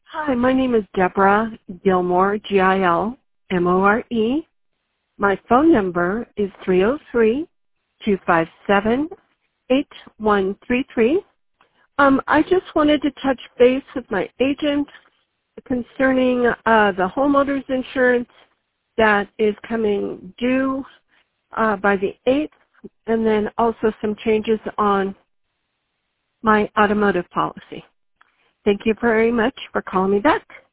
Hi, my name is Deborah Gilmore, Gilmore. My phone number is 303-257-8133. I just wanted to touch base with my agent concerning the homeowner's insurance that is coming due by the 8th, and then also some changes on my automotive policy. Thank you very much for calling me back.